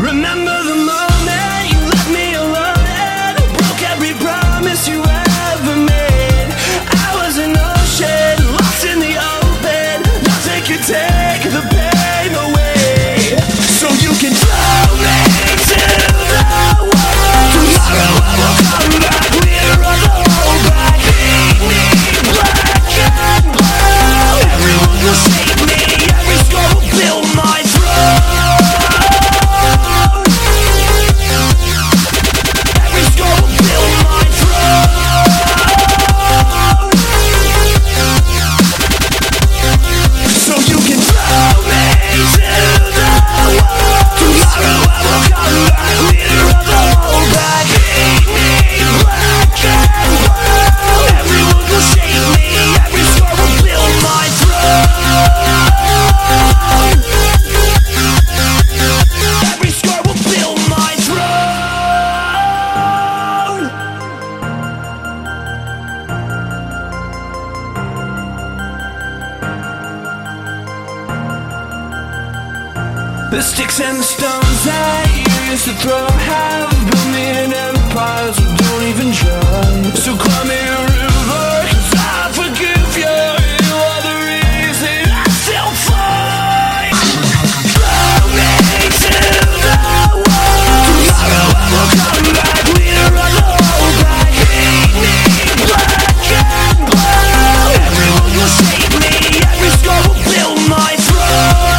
Remember the moment you left me alone and broke every promise you ever made. I was an ocean lost in the open. Nothing could take the pain away. So you can throw me to the wall. Tomorrow I will come back, leader of the whole back. Beat me black and blue. Everyone will shake me, every scar will build my throne. Every scar will build my throne. So you can throw me to the wall. Tomorrow I will come back, leader of the whole back. Beat me black and blue. Everyone will shake me, every scar will build my throne. Every scar will build my throne. The sticks and the stones that you used to throw have built me an empire, so don't even try. So cry me a river, 'cause I forgive you. You are the reason I still fight. Throw me to the wall. Tomorrow I will come back, leader of the whole back. Beat me black and blue. Everyone will shake me, every scar will build my throne.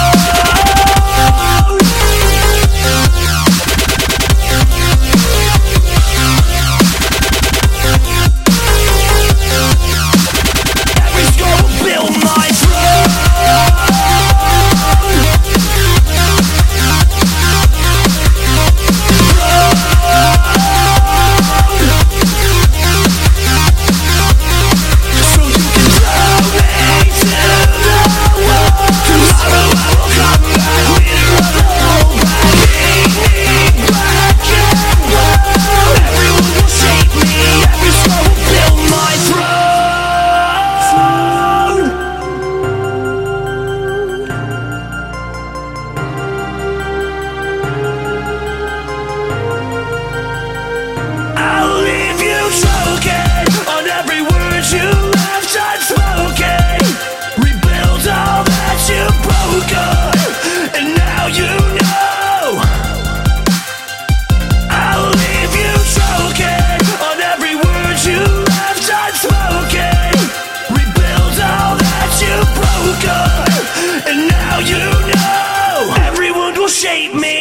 Every scar will build my throne. So you can throw me to the wall. Tomorrow I will come back, leader of the whole back. Beat me black and blue. Everyone will shake me, every scar will build my throne. I'll leave you choking on every word you left unspoken. Rebuild all that you've broken, and now you know. I'll leave you choking on every word you left unspoken. Rebuild all that you've broken, and now you know. Everyone will shape me,